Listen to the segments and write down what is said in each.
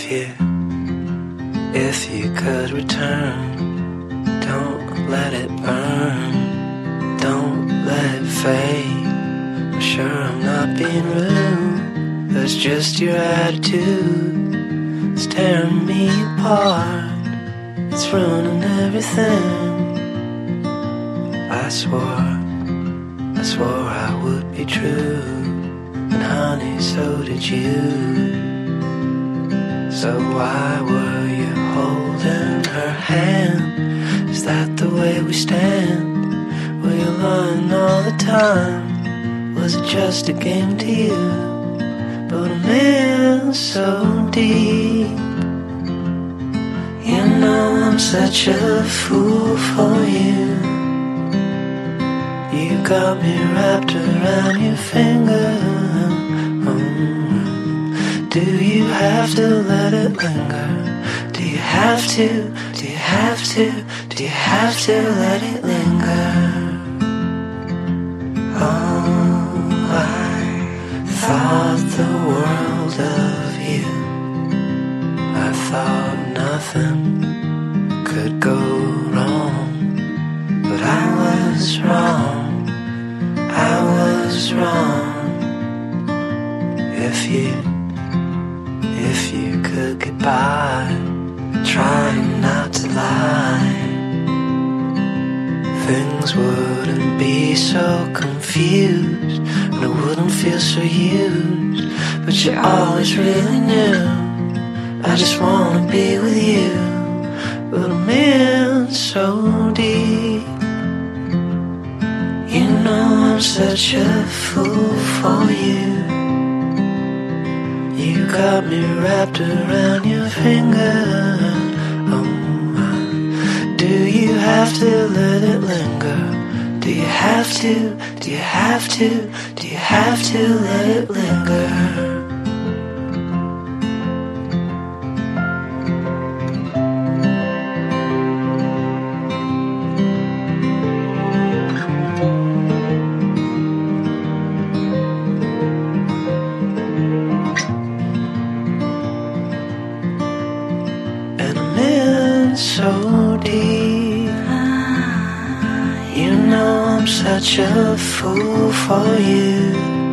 If you could return, don't let it burn, don't let it fade. I'm sure I'm not being rude, that's just your attitude. It's tearing me apart, it's ruining everything. I swore I would be true, and honey, so did you. So why were you holding her hand? Is that the way we stand? Were you lying all the time? Was it just a game to you? But I'm in so deep. You know I'm such a fool for you. You got me wrapped around your finger. Do you have to let it linger? Do you have to, do you have to, do you have to let it linger? Oh, I thought the world of you. I thought nothing could go wrong, but I was wrong, I was wrong. If you could get by, trying not to lie, things wouldn't be so confused, and I wouldn't feel so used. But you always really knew I just wanna be with you. But I'm in so deep. You know I'm such a fool for you. You got me wrapped around your finger. Oh, do you have to let it linger? Do you have to, do you have to, do you have to let it linger? So deep. You know I'm such a fool for you.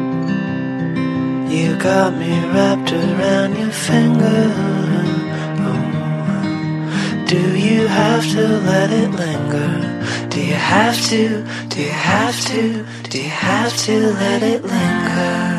You got me wrapped around your finger. Oh, do you have to let it linger? Do you have to, do you have to, do you have to let it linger?